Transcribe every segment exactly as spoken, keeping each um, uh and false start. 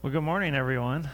Well, good morning, everyone.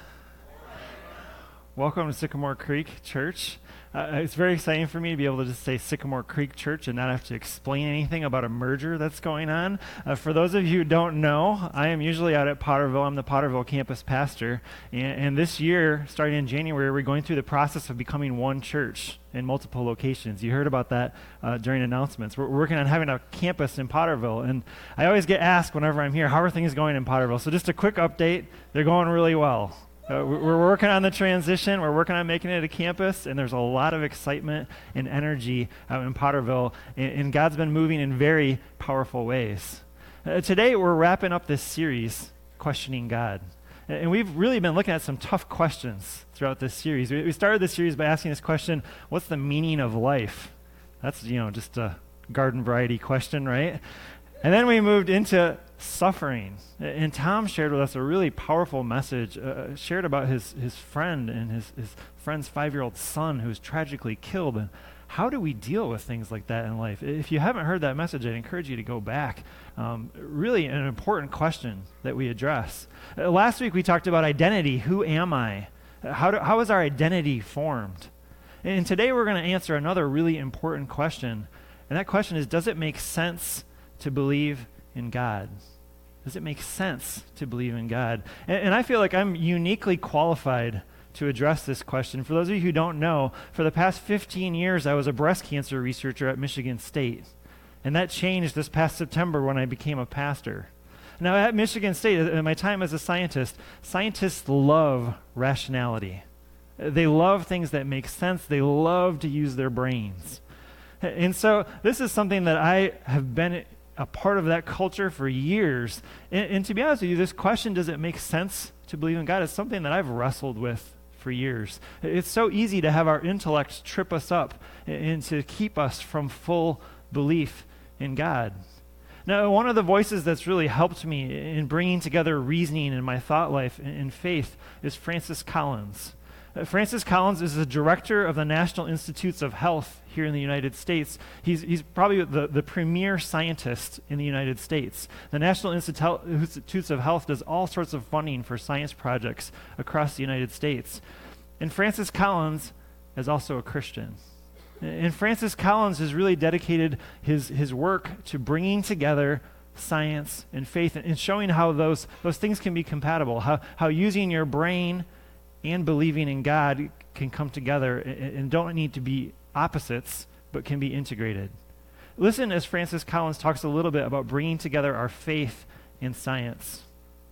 Welcome to Sycamore Creek Church. Uh, it's very exciting for me to be able to just say Sycamore Creek Church and not have to explain anything about a merger that's going on. Uh, for those of you who don't know, I am usually out at Potterville. I'm the Potterville campus pastor. And, and this year, starting in January, we're going through the process of becoming one church in multiple locations. You heard about that uh, during announcements. We're, we're working on having a campus in Potterville. And I always get asked whenever I'm here, how are things going in Potterville? So just a quick update, they're going really well. Uh, we're working on the transition. We're working on making it a campus, and there's a lot of excitement and energy out in Potterville, and, and God's been moving in very powerful ways. Uh, today, we're wrapping up this series, Questioning God, and we've really been looking at some tough questions throughout this series. We, we started this series by asking this question, what's the meaning of life? That's, you know, just a garden variety question, right? And then we moved into suffering. And Tom shared with us a really powerful message, uh, shared about his, his friend and his, his friend's five-year-old son who was tragically killed. And how do we deal with things like that in life? If you haven't heard that message, I'd encourage you to go back. Um, really an important question that we address. Uh, last week we talked about identity. Who am I? Uh, how, do, how is our identity formed? And today we're going to answer another really important question. And that question is, does it make sense to believe in God? Does it make sense to believe in God? And, and I feel like I'm uniquely qualified to address this question. For those of you who don't know, for the past fifteen years, I was a breast cancer researcher at Michigan State. And that changed this past September when I became a pastor. Now, at Michigan State, in my time as a scientist, scientists love rationality. They love things that make sense. They love to use their brains. And so this is something that I have been a part of that culture for years. And, and to be honest with you, this question, does it make sense to believe in God, is something that I've wrestled with for years. It's so easy to have our intellect trip us up and to keep us from full belief in God. Now, one of the voices that's really helped me in bringing together reasoning in my thought life and faith is Francis Collins. Uh, Francis Collins is the director of the National Institutes of Health here in the United States. He's, he's probably the, the premier scientist in the United States. The National Institu- Institutes of Health does all sorts of funding for science projects across the United States. And Francis Collins is also a Christian. And Francis Collins has really dedicated his, his work to bringing together science and faith and, and showing how those, those things can be compatible, how, how using your brain and believing in God can come together and, and don't need to be opposites, but can be integrated. Listen as Francis Collins talks a little bit about bringing together our faith in science.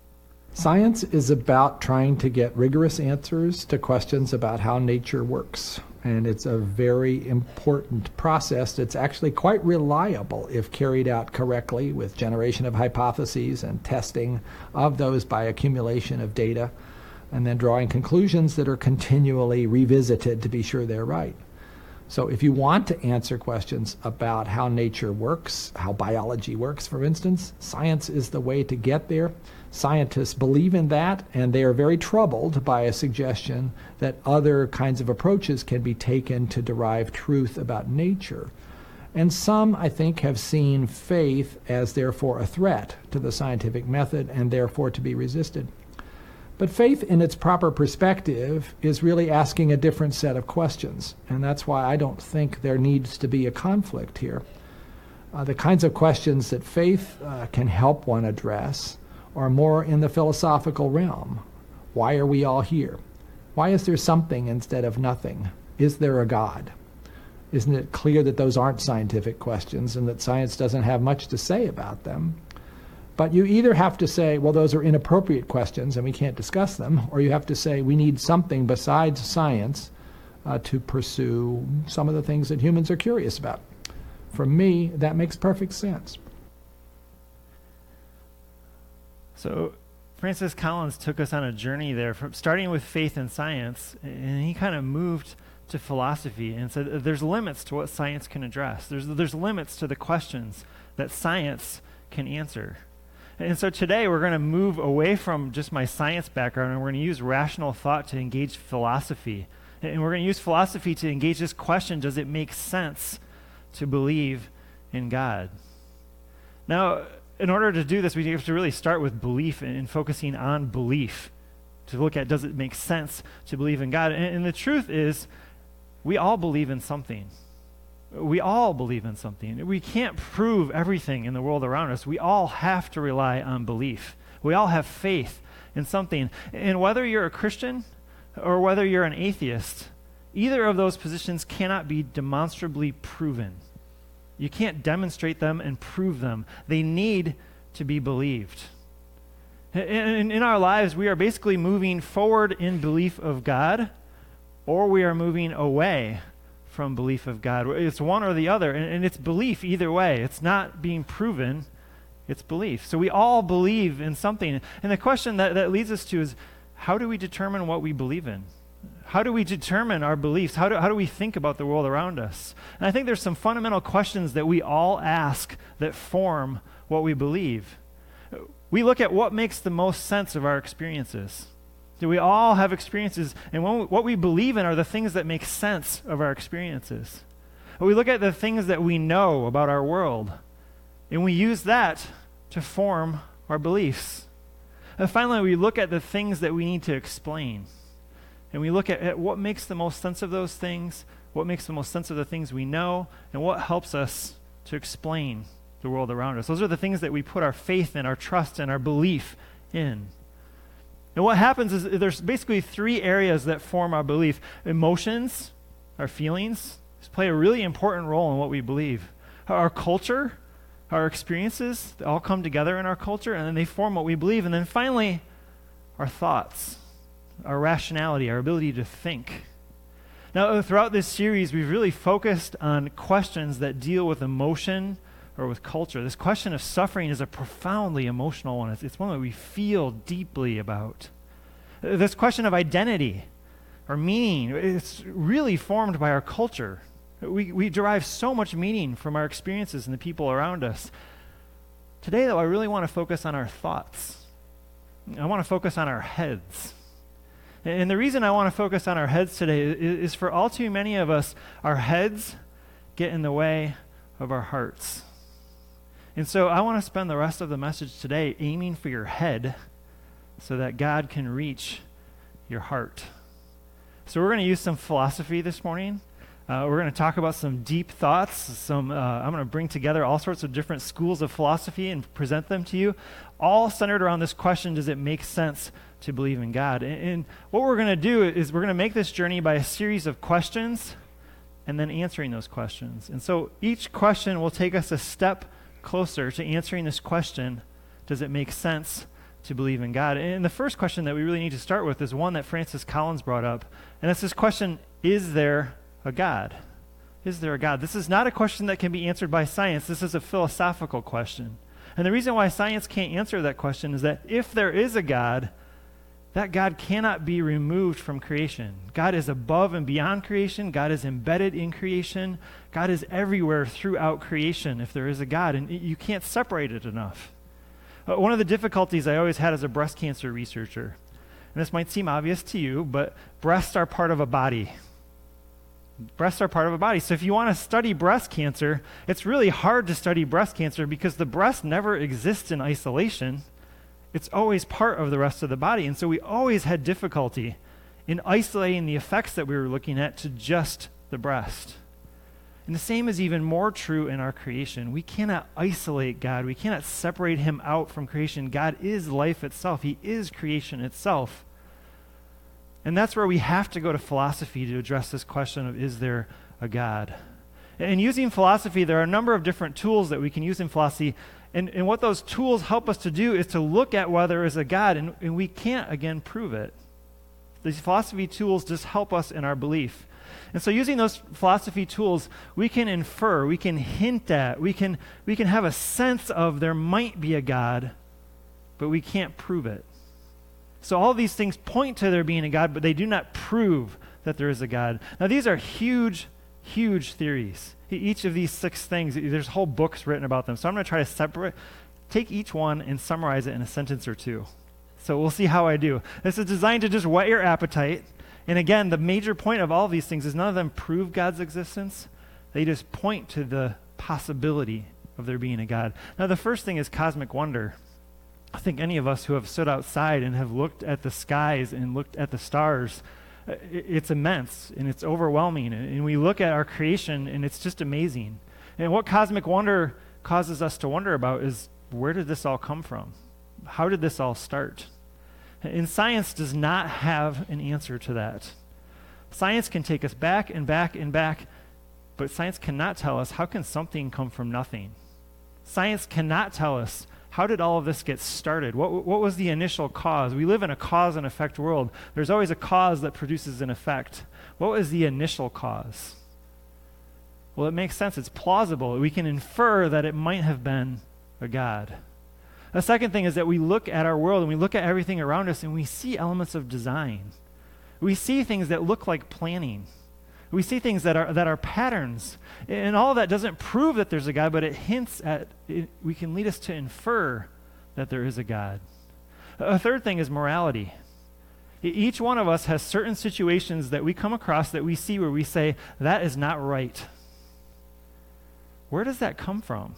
Science is about trying to get rigorous answers to questions about how nature works. And it's a very important process that's actually quite reliable if carried out correctly with generation of hypotheses and testing of those by accumulation of data, and then drawing conclusions that are continually revisited to be sure they're right. So if you want to answer questions about how nature works, how biology works, for instance, science is the way to get there. Scientists believe in that, and they are very troubled by a suggestion that other kinds of approaches can be taken to derive truth about nature. And some, I think, have seen faith as therefore a threat to the scientific method and therefore to be resisted. But faith in its proper perspective is really asking a different set of questions, and that's why I don't think there needs to be a conflict here. Uh, the kinds of questions that faith uh, can help one address are more in the philosophical realm. Why are we all here? Why is there something instead of nothing? Is there a God? Isn't it clear that those aren't scientific questions and that science doesn't have much to say about them? But you either have to say, well, those are inappropriate questions and we can't discuss them, or you have to say we need something besides science uh, to pursue some of the things that humans are curious about. For me, that makes perfect sense. So Francis Collins took us on a journey there, from starting with faith and science, and he kind of moved to philosophy and said there's limits to what science can address. There's, there's limits to the questions that science can answer. And so today we're going to move away from just my science background, and we're going to use rational thought to engage philosophy. And we're going to use philosophy to engage this question, does it make sense to believe in God? Now, in order to do this, we have to really start with belief and focusing on belief to look at, does it make sense to believe in God? And, and the truth is, we all believe in something. We all believe in something. We can't prove everything in the world around us. We all have to rely on belief. We all have faith in something. And whether you're a Christian or whether you're an atheist, either of those positions cannot be demonstrably proven. You can't demonstrate them and prove them. They need to be believed. In, in our lives, we are basically moving forward in belief of God, or we are moving away from belief of God. It's one or the other, and, and it's belief either way. It's not being proven, it's belief. So we all believe in something. And the question that, that leads us to is, how do we determine what we believe in? How do we determine our beliefs? How do, how do we think about the world around us? And I think there's some fundamental questions that we all ask that form what we believe. We look at what makes the most sense of our experiences. Do we all have experiences? And when we, what we believe in are the things that make sense of our experiences. We look at the things that we know about our world, and we use that to form our beliefs. And finally, we look at the things that we need to explain. And we look at, at what makes the most sense of those things, what makes the most sense of the things we know, and what helps us to explain the world around us. Those are the things that we put our faith in, our trust in, our belief in. And what happens is there's basically three areas that form our belief. Emotions, our feelings, play a really important role in what we believe. Our culture, our experiences, they all come together in our culture, and then they form what we believe. And then finally, our thoughts, our rationality, our ability to think. Now, throughout this series, we've really focused on questions that deal with emotion or with culture. This question of suffering is a profoundly emotional one. It's, it's one that we feel deeply about. This question of identity or meaning, it's really formed by our culture. We, we derive so much meaning from our experiences and the people around us. Today, though, I really want to focus on our thoughts. I want to focus on our heads. And the reason I want to focus on our heads today is, is for all too many of us, our heads get in the way of our hearts. And so I want to spend the rest of the message today aiming for your head so that God can reach your heart. So we're going to use some philosophy this morning. Uh, we're going to talk about some deep thoughts. Some uh, I'm going to bring together all sorts of different schools of philosophy and present them to you, all centered around this question, does it make sense to believe in God? And, and what we're going to do is we're going to make this journey by a series of questions and then answering those questions. And so each question will take us a step closer to answering this question, does it make sense to believe in God? And the first question that we really need to start with is one that Francis Collins brought up, and it's this question, is there a God? Is there a God? This is not a question that can be answered by science. This is a philosophical question. And the reason why science can't answer that question is that if there is a God, that God cannot be removed from creation. God is above and beyond creation. God is embedded in creation. God is everywhere throughout creation if there is a God, and you can't separate it enough. Uh, one of the difficulties I always had as a breast cancer researcher, and this might seem obvious to you, but breasts are part of a body. Breasts are part of a body. So if you want to study breast cancer, it's really hard to study breast cancer because the breast never exists in isolation. It's always part of the rest of the body. And so we always had difficulty in isolating the effects that we were looking at to just the breast. And the same is even more true in our creation. We cannot isolate God. We cannot separate him out from creation. God is life itself. He is creation itself. And that's where we have to go to philosophy to address this question of, is there a God? And using philosophy, there are a number of different tools that we can use in philosophy. And, and what those tools help us to do is to look at whether there is a God, and, and we can't, again, prove it. These philosophy tools just help us in our belief. And so using those philosophy tools, we can infer, we can hint at, we can, we can have a sense of there might be a God, but we can't prove it. So all of these things point to there being a God, but they do not prove that there is a God. Now these are huge, huge theories. Each of these six things, there's whole books written about them. So I'm going to try to separate, take each one and summarize it in a sentence or two. So we'll see how I do. This is designed to just whet your appetite. And again, the major point of all of these things is none of them prove God's existence. They just point to the possibility of there being a God. Now the first thing is cosmic wonder. I think any of us who have stood outside and have looked at the skies and looked at the stars, uh, it, it's immense and it's overwhelming. And, and we look at our creation and it's just amazing. And what cosmic wonder causes us to wonder about is, where did this all come from? How did this all start? And science does not have an answer to that. Science can take us back and back and back, but science cannot tell us, how can something come from nothing? Science cannot tell us, how did all of this get started? What, what was the initial cause? We live in a cause and effect world. There's always a cause that produces an effect. What was the initial cause? Well, it makes sense. It's plausible. We can infer that it might have been a God. The second thing is that we look at our world and we look at everything around us and we see elements of design. We see things that look like planning. We see things that are that are patterns. And all of that doesn't prove that there's a God, but it hints at, it, we can lead us to infer that there is a God. A third thing is morality. Each one of us has certain situations that we come across that we see where we say, that is not right. Where does that come from?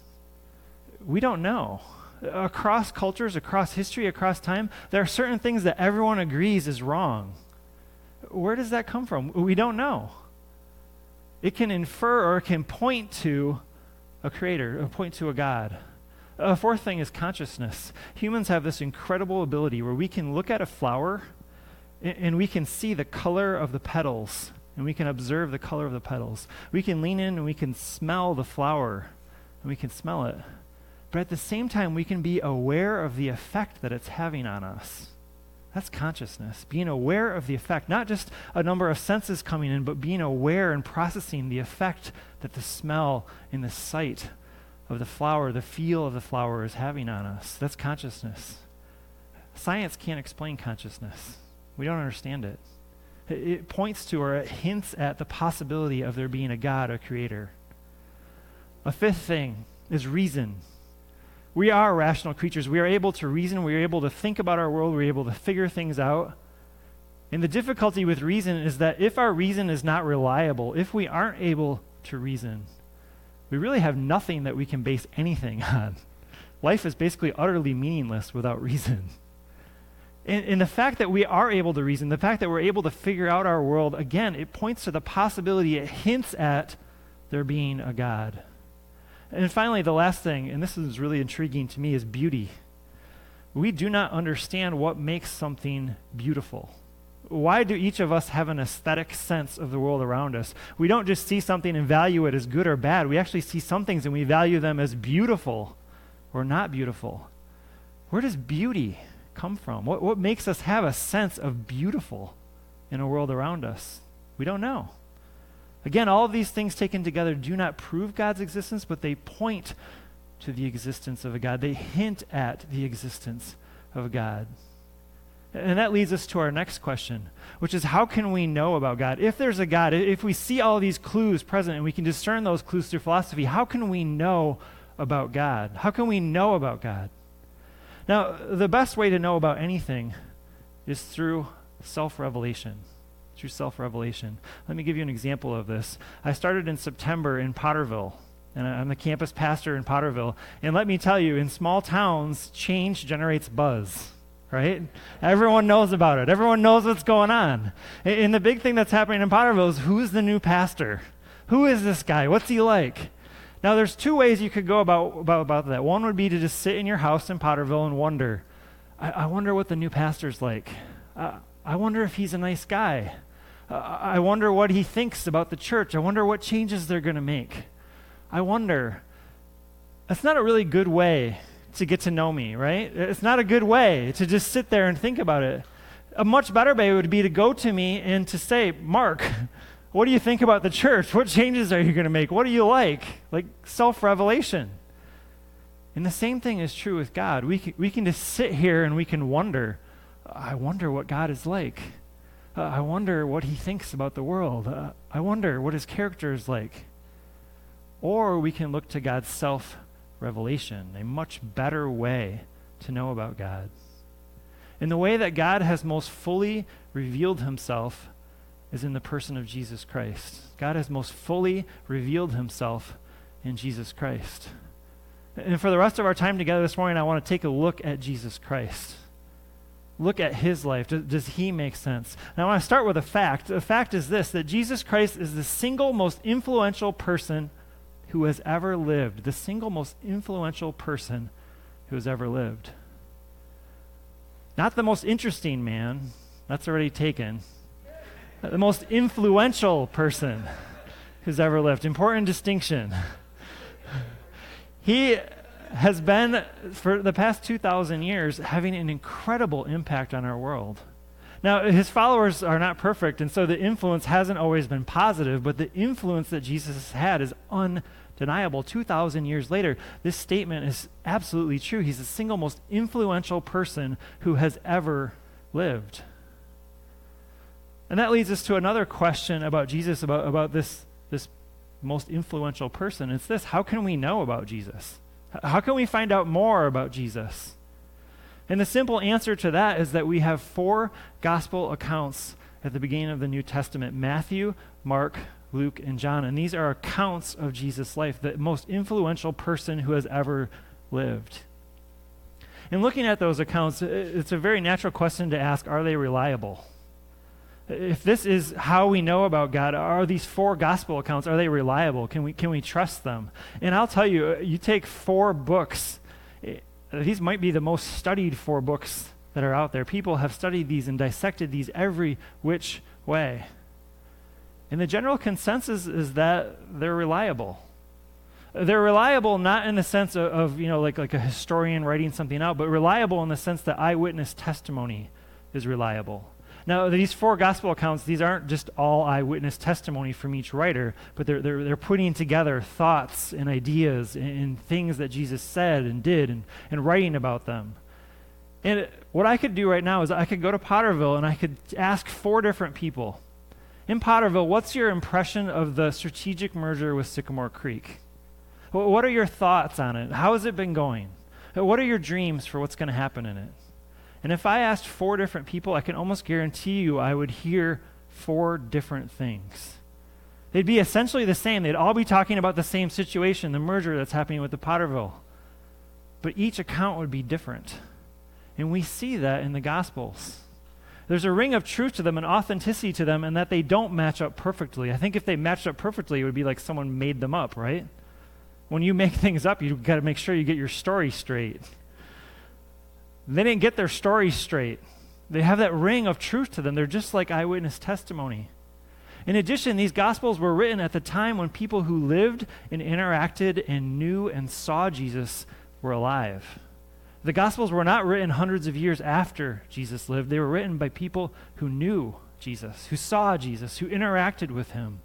We don't know. Across cultures, across history, across time, there are certain things that everyone agrees is wrong. Where does that come from? We don't know. It can infer or it can point to a creator, or point to a God. A fourth thing is consciousness. Humans have this incredible ability where we can look at a flower and, and we can see the color of the petals, and we can observe the color of the petals. We can lean in and we can smell the flower, and we can smell it. But at the same time, we can be aware of the effect that it's having on us. That's consciousness, being aware of the effect, not just a number of senses coming in, but being aware and processing the effect that the smell and the sight of the flower, the feel of the flower is having on us. That's consciousness. Science can't explain consciousness. We don't understand it. It, it points to or it hints at the possibility of there being a God, a creator. A fifth thing is reason. We are rational creatures. We are able to reason. We are able to think about our world. We're able to figure things out. And the difficulty with reason is that if our reason is not reliable, if we aren't able to reason, we really have nothing that we can base anything on. Life is basically utterly meaningless without reason. And, and the fact that we are able to reason, the fact that we're able to figure out our world, again, it points to the possibility, it hints at there being a God. And finally, the last thing, and this is really intriguing to me, is beauty. We do not understand what makes something beautiful. Why do each of us have an aesthetic sense of the world around us? We don't just see something and value it as good or bad. We actually see some things and we value them as beautiful or not beautiful. Where does beauty come from? What, what makes us have a sense of beautiful in a world around us? We don't know. Again, all of these things taken together do not prove God's existence, but they point to the existence of a God. They hint at the existence of a God. And that leads us to our next question, which is, how can we know about God? If there's a God, if we see all these clues present and we can discern those clues through philosophy, how can we know about God? How can we know about God? Now, the best way to know about anything is through self-revelation. Through self-revelation. Let me give you an example of this. I started in September in Potterville, and I'm the campus pastor in Potterville. And let me tell you, in small towns, change generates buzz, right? Everyone knows about it. Everyone knows what's going on. And the big thing that's happening in Potterville is, who's the new pastor? Who is this guy? What's he like? Now, there's two ways you could go about, about, about that. One would be to just sit in your house in Potterville and wonder, I, I wonder what the new pastor's like. Uh, I wonder if he's a nice guy. Uh, I wonder what he thinks about the church. I wonder what changes they're going to make. I wonder. That's not a really good way to get to know me, right? It's not a good way to just sit there and think about it. A much better way would be to go to me and to say, Mark, what do you think about the church? What changes are you going to make? What do you like? Like self-revelation. And the same thing is true with God. We can, we can just sit here and we can wonder, I wonder what God is like. Uh, I wonder what he thinks about the world. Uh, I wonder what his character is like. Or we can look to God's self-revelation, a much better way to know about God. And the way that God has most fully revealed himself is in the person of Jesus Christ. God has most fully revealed himself in Jesus Christ. And for the rest of our time together this morning, I want to take a look at Jesus Christ. Look at his life. Does, does he make sense? And I want to start with a fact. The fact is this, that Jesus Christ is the single most influential person who has ever lived. The single most influential person who has ever lived. Not the most interesting man. That's already taken. The most influential person who's ever lived. Important distinction. He has been, for the past two thousand years, having an incredible impact on our world. Now, his followers are not perfect, and so the influence hasn't always been positive, but the influence that Jesus has had is undeniable. two thousand years later, this statement is absolutely true. He's the single most influential person who has ever lived. And that leads us to another question about Jesus, about, about this, this most influential person. It's this: how can we know about Jesus? How can we find out more about Jesus? And the simple answer to that is that we have four gospel accounts at the beginning of the New Testament: Matthew, Mark, Luke, and John. And these are accounts of Jesus' life, the most influential person who has ever lived. And looking at those accounts, it's a very natural question to ask: are they reliable? If this is how we know about God, are these four gospel accounts, are they reliable? Can we can we trust them? And I'll tell you, you take four books, these might be the most studied four books that are out there. People have studied these and dissected these every which way. And the general consensus is that they're reliable. They're reliable not in the sense of, of you know, like, like a historian writing something out, but reliable in the sense that eyewitness testimony is reliable. Now, these four gospel accounts, these aren't just all eyewitness testimony from each writer, but they're, they're, they're putting together thoughts and ideas and, and things that Jesus said and did and, and writing about them. And what I could do right now is I could go to Potterville and I could ask four different people. In Potterville, what's your impression of the strategic merger with Sycamore Creek? What are your thoughts on it? How has it been going? What are your dreams for what's going to happen in it? And if I asked four different people, I can almost guarantee you I would hear four different things. They'd be essentially the same. They'd all be talking about the same situation, the merger that's happening with the Potterville. But each account would be different. And we see that in the Gospels. There's a ring of truth to them, an authenticity to them, and that they don't match up perfectly. I think if they matched up perfectly, it would be like someone made them up, right? When you make things up, you've got to make sure you get your story straight. They didn't get their story straight. They have that ring of truth to them. They're just like eyewitness testimony. In addition, these Gospels were written at the time when people who lived and interacted and knew and saw Jesus were alive. The Gospels were not written hundreds of years after Jesus lived. They were written by people who knew Jesus, who saw Jesus, who interacted with him.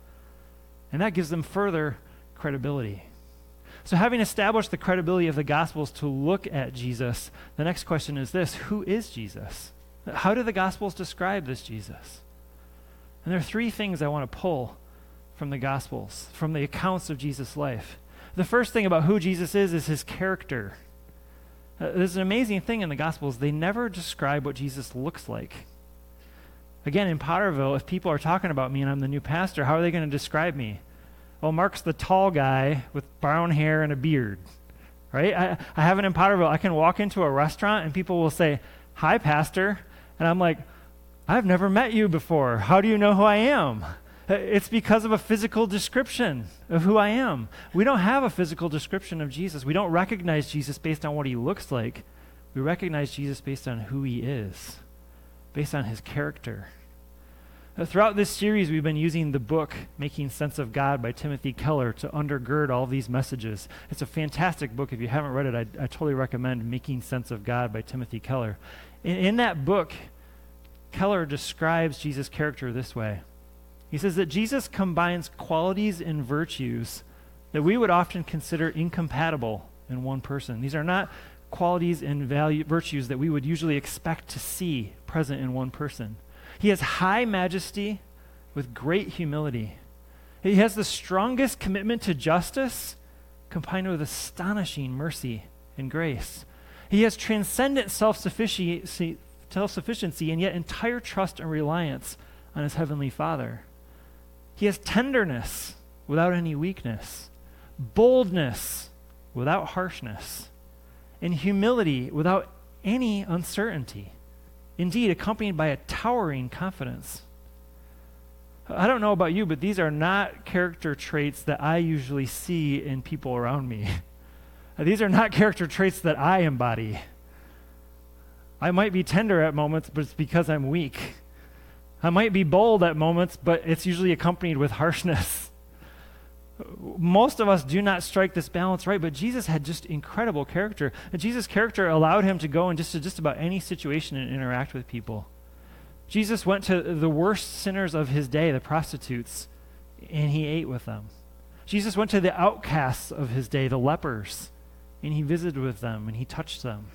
And that gives them further credibility. So having established the credibility of the Gospels to look at Jesus, the next question is this: who is Jesus? How do the Gospels describe this Jesus? And there are three things I want to pull from the Gospels, from the accounts of Jesus' life. The first thing about who Jesus is is his character. Uh, there's an amazing thing in the Gospels. They never describe what Jesus looks like. Again, in Potterville, if people are talking about me and I'm the new pastor, how are they going to describe me? Well, Mark's the tall guy with brown hair and a beard, right? I, I have it in Potterville. I can walk into a restaurant and people will say, "Hi, pastor." And I'm like, "I've never met you before. How do you know who I am?" It's because of a physical description of who I am. We don't have a physical description of Jesus. We don't recognize Jesus based on what he looks like. We recognize Jesus based on who he is, based on his character. Throughout this series, we've been using the book Making Sense of God by Timothy Keller to undergird all these messages. It's a fantastic book. If you haven't read it, I, I totally recommend Making Sense of God by Timothy Keller. In, in that book, Keller describes Jesus' character this way. He says that Jesus combines qualities and virtues that we would often consider incompatible in one person. These are not qualities and value, virtues that we would usually expect to see present in one person. He has high majesty with great humility. He has the strongest commitment to justice combined with astonishing mercy and grace. He has transcendent self-sufficiency, self-sufficiency and yet entire trust and reliance on his heavenly Father. He has tenderness without any weakness, boldness without harshness, in humility without any uncertainty, indeed accompanied by a towering confidence. I don't know about you, but these are not character traits that I usually see in people around me. These are not character traits that I embody. I might be tender at moments, but it's because I'm weak. I might be bold at moments, but it's usually accompanied with harshness. Most of us do not strike this balance right, but Jesus had just incredible character. And Jesus' character allowed him to go into just about any situation and interact with people. Jesus went to the worst sinners of his day, the prostitutes, and he ate with them. Jesus went to the outcasts of his day, the lepers, and he visited with them and he touched them.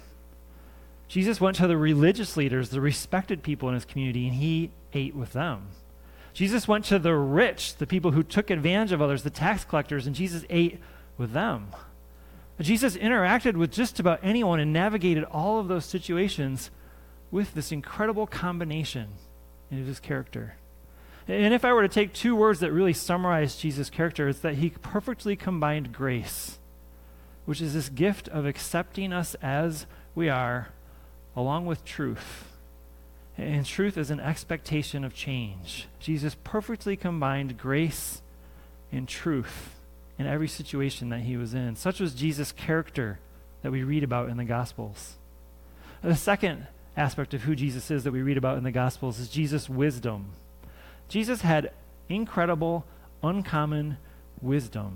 Jesus went to the religious leaders, the respected people in his community, and he ate with them. Jesus went to the rich, the people who took advantage of others, the tax collectors, and Jesus ate with them. Jesus interacted with just about anyone and navigated all of those situations with this incredible combination of his character. And if I were to take two words that really summarize Jesus' character, it's that he perfectly combined grace, which is this gift of accepting us as we are, along with truth. And truth is an expectation of change. Jesus perfectly combined grace and truth in every situation that he was in. Such was Jesus' character that we read about in the Gospels. The second aspect of who Jesus is that we read about in the Gospels is Jesus' wisdom. Jesus had incredible, uncommon wisdom.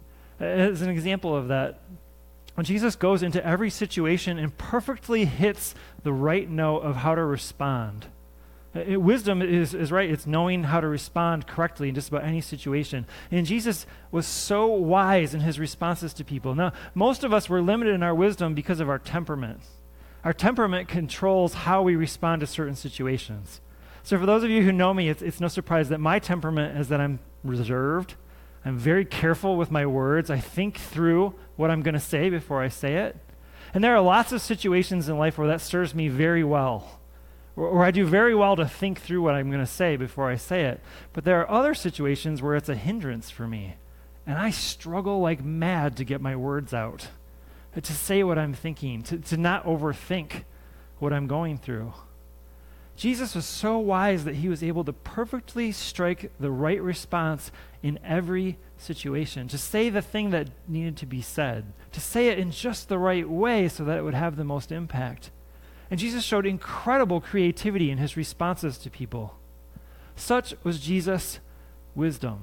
As an example of that, when Jesus goes into every situation and perfectly hits the right note of how to respond. It, wisdom is, is right. It's knowing how to respond correctly in just about any situation. And Jesus was so wise in his responses to people. Now, most of us were limited in our wisdom because of our temperament. Our temperament controls how we respond to certain situations. So for those of you who know me, it's, it's no surprise that my temperament is that I'm reserved. I'm very careful with my words. I think through what I'm going to say before I say it. And there are lots of situations in life where that serves me very well, where I do very well to think through what I'm going to say before I say it. But there are other situations where it's a hindrance for me, and I struggle like mad to get my words out, to say what I'm thinking, to, to not overthink what I'm going through. Jesus was so wise that he was able to perfectly strike the right response in every situation, to say the thing that needed to be said, to say it in just the right way so that it would have the most impact. And Jesus showed incredible creativity in his responses to people. Such was Jesus' wisdom.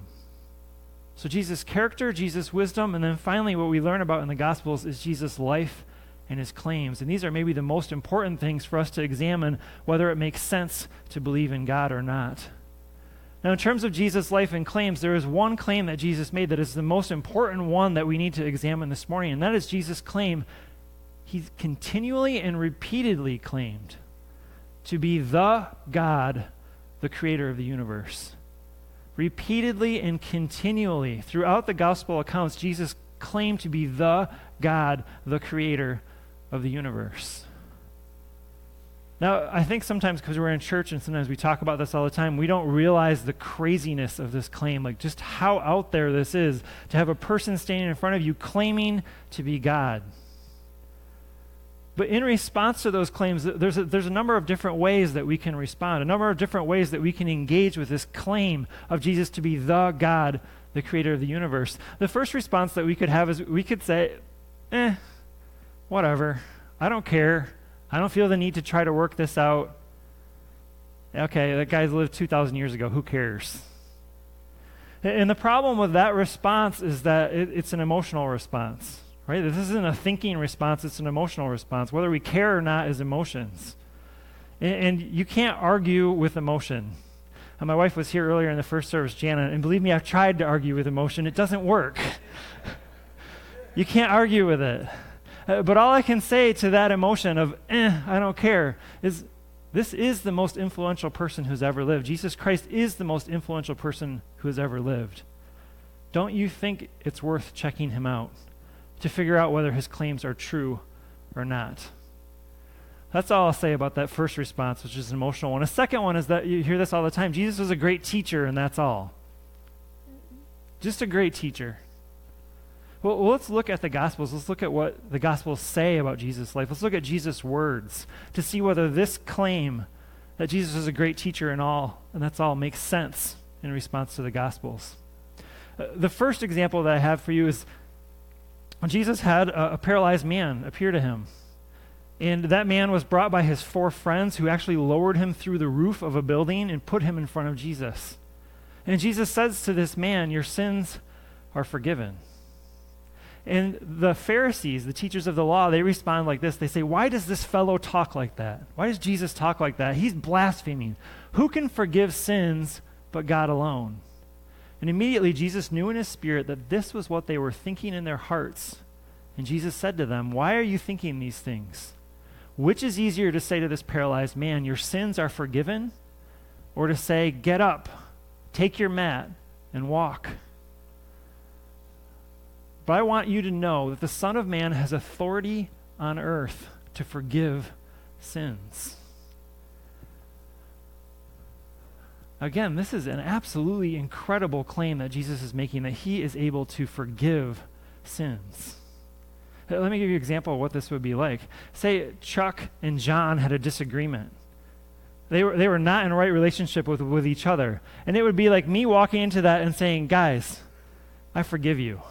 So Jesus' character, Jesus' wisdom, and then finally what we learn about in the Gospels is Jesus' life and his claims. And these are maybe the most important things for us to examine whether it makes sense to believe in God or not. Now, in terms of Jesus' life and claims, there is one claim that Jesus made that is the most important one that we need to examine this morning, and that is Jesus' claim. He continually and repeatedly claimed to be the God, the creator of the universe. Repeatedly and continually throughout the gospel accounts, Jesus claimed to be the God, the creator of the universe. Now, I think sometimes because we're in church and sometimes we talk about this all the time, we don't realize the craziness of this claim, like just how out there this is to have a person standing in front of you claiming to be God. But in response to those claims, there's a, there's a number of different ways that we can respond, a number of different ways that we can engage with this claim of Jesus to be the God, the creator of the universe. The first response that we could have is we could say, eh, whatever, I don't care. I don't feel the need to try to work this out. Okay, that guy's lived two thousand years ago. Who cares? And the problem with that response is that it, it's an emotional response, right? This isn't a thinking response. It's an emotional response. Whether we care or not is emotions. And, and you can't argue with emotion. And my wife was here earlier in the first service, Jana, and believe me, I've tried to argue with emotion. It doesn't work. You can't argue with it. Uh, but all I can say to that emotion of, eh, I don't care, is this is the most influential person who's ever lived. Jesus Christ is the most influential person who has ever lived. Don't you think it's worth checking him out to figure out whether his claims are true or not? That's all I'll say about that first response, which is an emotional one. A second one is that you hear this all the time. Jesus was a great teacher, and that's all. Just a great teacher. Well, well, let's look at the Gospels. Let's look at what the Gospels say about Jesus' life. Let's look at Jesus' words to see whether this claim that Jesus is a great teacher and all, and that's all, makes sense in response to the Gospels. Uh, the first example that I have for you is when Jesus had a, a paralyzed man appear to him. And that man was brought by his four friends who actually lowered him through the roof of a building and put him in front of Jesus. And Jesus says to this man, your sins are forgiven. And the Pharisees, the teachers of the law, they respond like this. They say, why does this fellow talk like that? Why does Jesus talk like that? He's blaspheming. Who can forgive sins but God alone? And immediately Jesus knew in his spirit that this was what they were thinking in their hearts. And Jesus said to them, why are you thinking these things? Which is easier to say to this paralyzed man, your sins are forgiven? Or to say, get up, take your mat, and walk? But I want you to know that the Son of Man has authority on earth to forgive sins. Again, this is an absolutely incredible claim that Jesus is making, that he is able to forgive sins. Let me give you an example of what this would be like. Say Chuck and John had a disagreement. They were, they were not in a right relationship with, with each other. And it would be like me walking into that and saying, guys, I forgive you.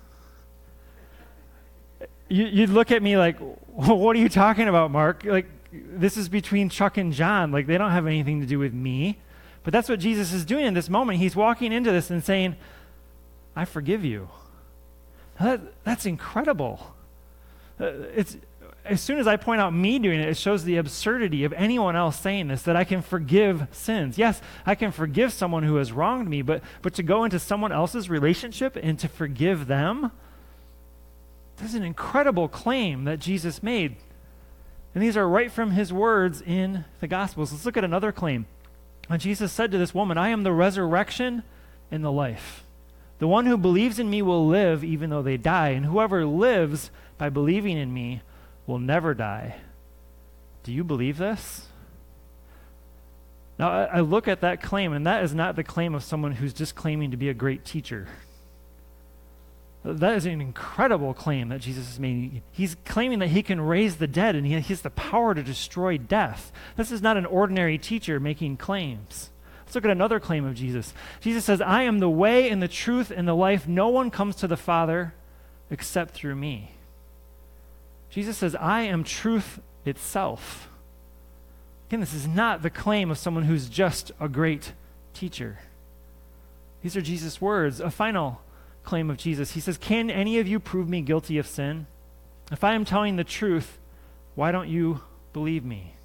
You, you'd look at me like, what are you talking about, Mark? Like, this is between Chuck and John. Like, they don't have anything to do with me. But that's what Jesus is doing in this moment. He's walking into this and saying, I forgive you. That, that's incredible. Uh, it's as soon as I point out me doing it, it shows the absurdity of anyone else saying this, that I can forgive sins. Yes, I can forgive someone who has wronged me, but, but to go into someone else's relationship and to forgive them, that's an incredible claim that Jesus made. And these are right from his words in the Gospels. Let's look at another claim. When Jesus said to this woman, I am the resurrection and the life. The one who believes in me will live even though they die, and whoever lives by believing in me will never die. Do you believe this? Now, I, I look at that claim, and that is not the claim of someone who's just claiming to be a great teacher. That is an incredible claim that Jesus is making. He's claiming that he can raise the dead, and he has the power to destroy death. This is not an ordinary teacher making claims. Let's look at another claim of Jesus. Jesus says, I am the way and the truth and the life. No one comes to the Father except through me. Jesus says, I am truth itself. Again, this is not the claim of someone who's just a great teacher. These are Jesus' words. A final claim of Jesus. He says, can any of you prove me guilty of sin? If I am telling the truth, why don't you believe me?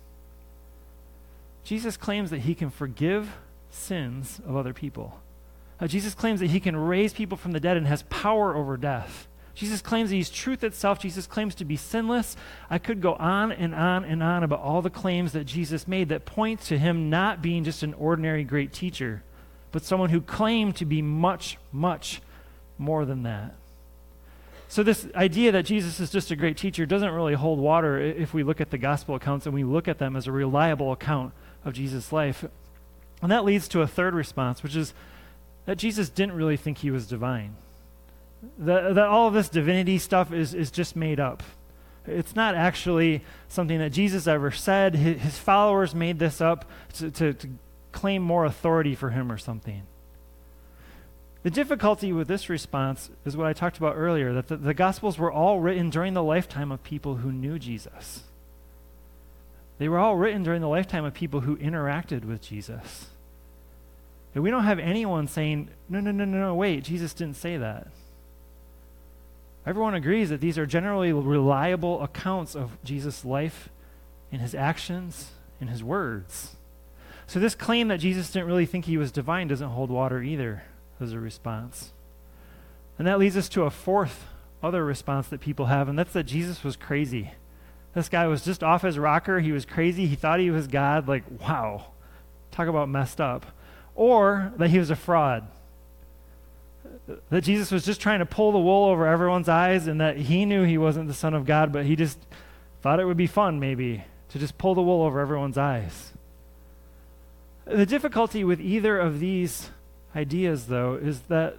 Jesus claims that he can forgive sins of other people. Uh, Jesus claims that he can raise people from the dead and has power over death. Jesus claims that he's truth itself. Jesus claims to be sinless. I could go on and on and on about all the claims that Jesus made that point to him not being just an ordinary great teacher, but someone who claimed to be much, much more than that. So this idea that Jesus is just a great teacher doesn't really hold water if we look at the gospel accounts and we look at them as a reliable account of Jesus' life. And that leads to a third response, which is that Jesus didn't really think he was divine. That, that all of this divinity stuff is, is just made up. It's not actually something that Jesus ever said. His, his followers made this up to, to, to claim more authority for him or something. The difficulty with this response is what I talked about earlier, that the, the Gospels were all written during the lifetime of people who knew Jesus. They were all written during the lifetime of people who interacted with Jesus. And we don't have anyone saying, no, no, no, no, no, wait, Jesus didn't say that. Everyone agrees that these are generally reliable accounts of Jesus' life and his actions and his words. So this claim that Jesus didn't really think he was divine doesn't hold water either as a response. And that leads us to a fourth other response that people have, and that's that Jesus was crazy. This guy was just off his rocker. He was crazy. He thought he was God. Like, wow. Talk about messed up. Or that he was a fraud. That Jesus was just trying to pull the wool over everyone's eyes, and that he knew he wasn't the Son of God, but he just thought it would be fun, maybe, to just pull the wool over everyone's eyes. The difficulty with either of these ideas, though, is that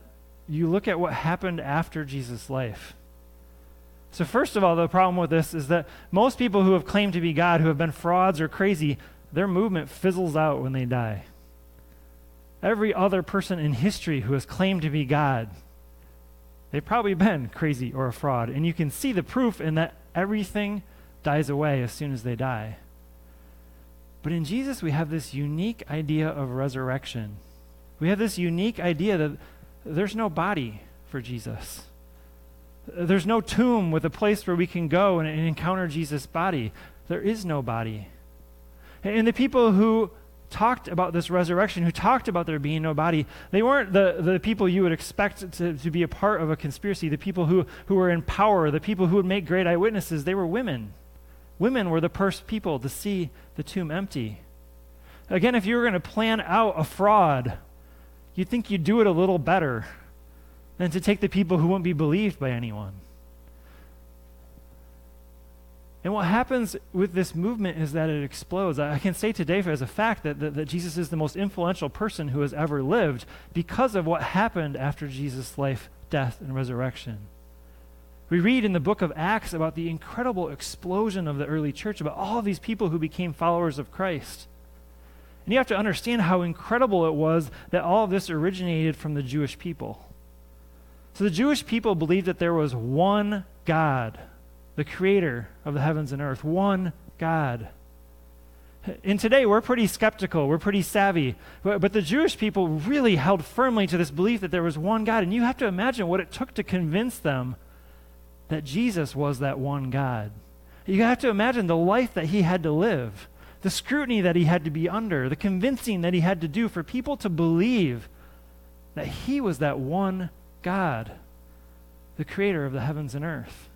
you look at what happened after Jesus' life. So first of all, the problem with this is that most people who have claimed to be God, who have been frauds or crazy, their movement fizzles out when they die. Every other person in history who has claimed to be God, they've probably been crazy or a fraud. And you can see the proof in that everything dies away as soon as they die. But in Jesus, we have this unique idea of resurrection. We have this unique idea that there's no body for Jesus. There's no tomb with a place where we can go and, and encounter Jesus' body. There is no body. And the people who talked about this resurrection, who talked about there being no body, they weren't the, the people you would expect to, to be a part of a conspiracy, the people who, who were in power, the people who would make great eyewitnesses. They were women. Women were the first people to see the tomb empty. Again, if you were going to plan out a fraud, you'd think you'd do it a little better than to take the people who wouldn't be believed by anyone. And what happens with this movement is that it explodes. I can say today as a fact that, that, that Jesus is the most influential person who has ever lived because of what happened after Jesus' life, death, and resurrection. We read in the book of Acts about the incredible explosion of the early church, about all of these people who became followers of Christ. And you have to understand how incredible it was that all of this originated from the Jewish people. So the Jewish people believed that there was one God, the creator of the heavens and earth, one God. And today we're pretty skeptical, we're pretty savvy, but, but the Jewish people really held firmly to this belief that there was one God, and you have to imagine what it took to convince them that Jesus was that one God. You have to imagine the life that he had to live, the scrutiny that he had to be under, the convincing that he had to do for people to believe that he was that one God, the creator of the heavens and earth.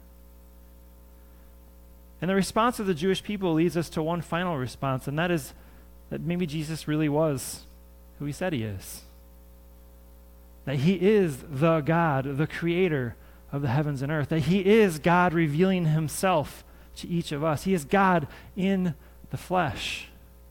And the response of the Jewish people leads us to one final response, and that is that maybe Jesus really was who he said he is. That he is the God, the creator of the heavens and earth. That he is God revealing himself to each of us. He is God in the flesh.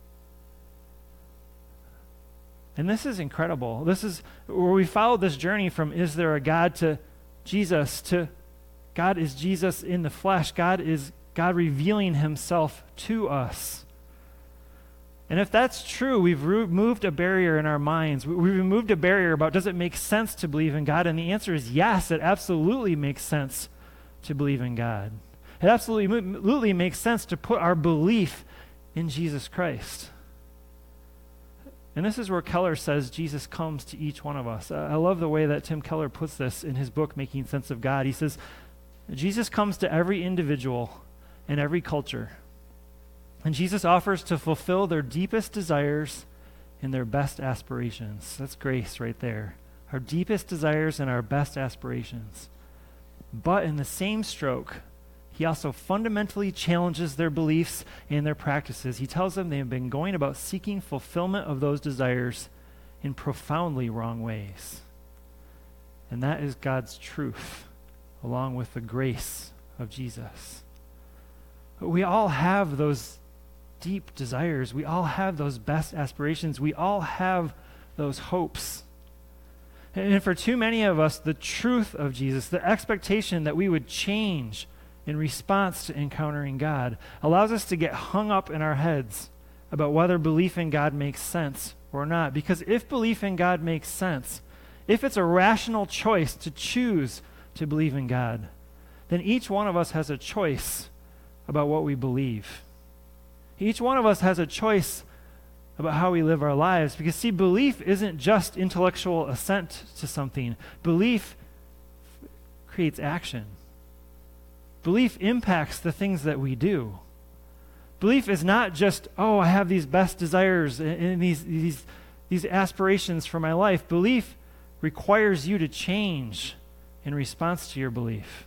And this is incredible. This is where we follow this journey from is there a God to Jesus to God is Jesus in the flesh. God is God revealing himself to us. And if that's true, we've removed a barrier in our minds. We've removed a barrier about does it make sense to believe in God? And the answer is yes, it absolutely makes sense to believe in God. It absolutely, absolutely makes sense to put our belief in Jesus Christ. And this is where Keller says Jesus comes to each one of us. Uh, I love the way that Tim Keller puts this in his book, Making Sense of God. He says, Jesus comes to every individual in every culture. And Jesus offers to fulfill their deepest desires and their best aspirations. That's grace right there. Our deepest desires and our best aspirations. But in the same stroke, he also fundamentally challenges their beliefs and their practices. He tells them they have been going about seeking fulfillment of those desires in profoundly wrong ways. And that is God's truth, along with the grace of Jesus. But we all have those deep desires. We all have those best aspirations. We all have those hopes. And for too many of us, the truth of Jesus, the expectation that we would change in response to encountering God, allows us to get hung up in our heads about whether belief in God makes sense or not. Because if belief in God makes sense, if it's a rational choice to choose to believe in God, then each one of us has a choice about what we believe. Each one of us has a choice about how we live our lives. Because, see, belief isn't just intellectual assent to something. Belief f- creates action. Belief impacts the things that we do. Belief is not just, oh, I have these best desires and, and these, these, these aspirations for my life. Belief requires you to change in response to your belief.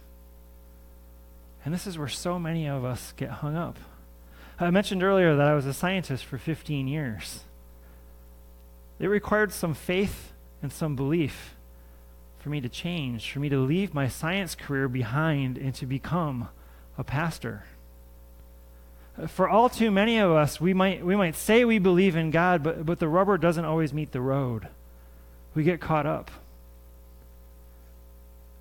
And this is where so many of us get hung up. I mentioned earlier that I was a scientist for fifteen years. It required some faith and some belief for me to change, for me to leave my science career behind and to become a pastor. For all too many of us, we might we might say we believe in God, but, but the rubber doesn't always meet the road. We get caught up.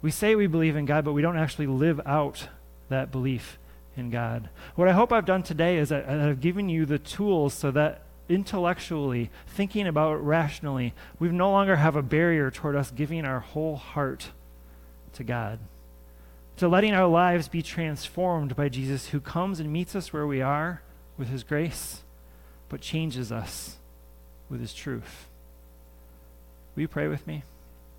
We say we believe in God, but we don't actually live out that belief in God. What I hope I've done today is that I've given you the tools so that intellectually, thinking about it rationally, we no longer have a barrier toward us giving our whole heart to God, to letting our lives be transformed by Jesus, who comes and meets us where we are with his grace, but changes us with his truth. Will you pray with me?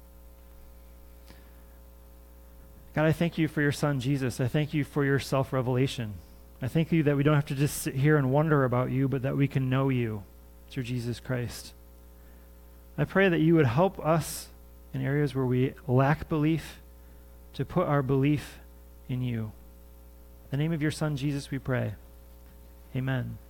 God, I thank you for your son, Jesus. I thank you for your self-revelation. I thank you that we don't have to just sit here and wonder about you, but that we can know you through Jesus Christ. I pray that you would help us in areas where we lack belief to put our belief in you. In the name of your son, Jesus, we pray. Amen.